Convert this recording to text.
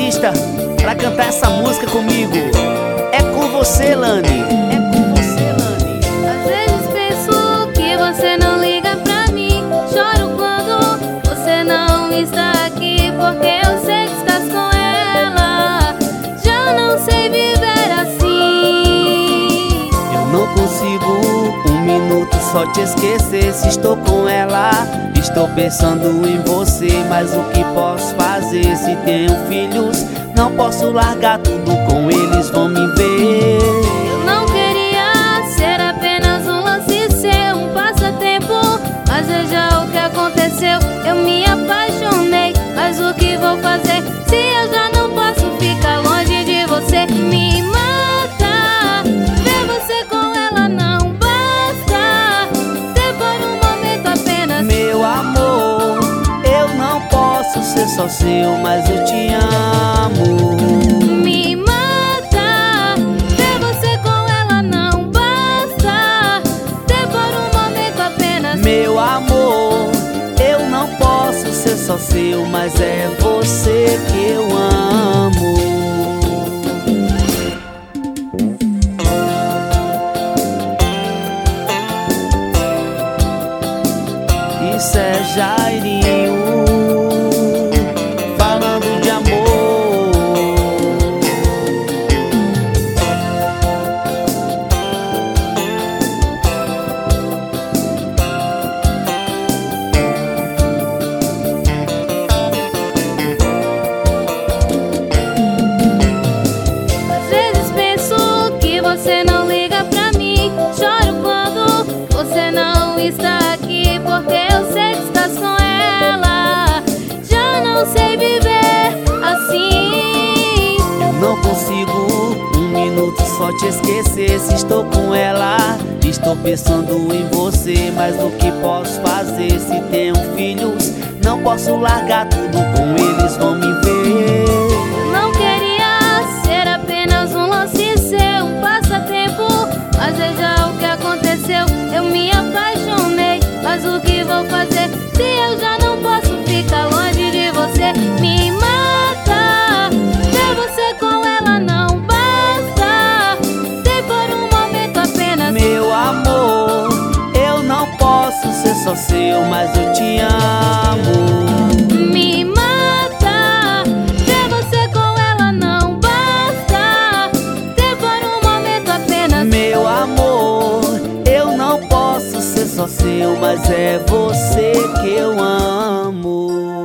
pista pra cantar essa música comigo. É com você, Lani. É com você, Lani. Às vezes penso que você não liga pra mim. Choro quando você não está aqui, porque eu sei que estás com ela. Já não sei viver assim. Eu não consigo um minuto só te esquecer. Se estou com ela, estou pensando em você. Mas o que posso fazer? Se tenho filhos, não posso largar tudo com eles, vão me ver. Eu não queria ser apenas um lance seu, um passatempo, mas veja o que aconteceu. Eu me apaixonei, mas o que vou fazer se eu já não posso ficar longe de você? Me mata, ver você com ela não basta, ser por um momento apenas. Meu amor, eu não posso ser só seu, mas eu te amo. Me mata, ver você com ela não basta, ser por um momento apenas. Meu amor, eu não posso ser só seu, mas é você que eu amo. Isso é Jairinho falando de amor. Às vezes penso que você não liga pra mim. Choro quando você não está aqui, porque eu sei que estás com ela. Já não sei viver assim. Eu não consigo um minuto só te esquecer. Se estou com ela, estou pensando em você. Mas o que posso fazer? Se tenho filhos, não posso largar tudo com eles, vão me ver. Eu não queria ser apenas um lance seu, um passatempo, mas veja o que aconteceu. Eu me apaixonei, mas o que vou fazer se eu já não posso ficar longe de você? Me mata, ver você com ela não basta, ser por um momento apenas. Meu amor, eu não posso ser só seu, mas eu te amo. Me mata, ver você com ela não basta, ser por um momento apenas. Meu amor, eu não posso ser só seu, mas é você que eu amo.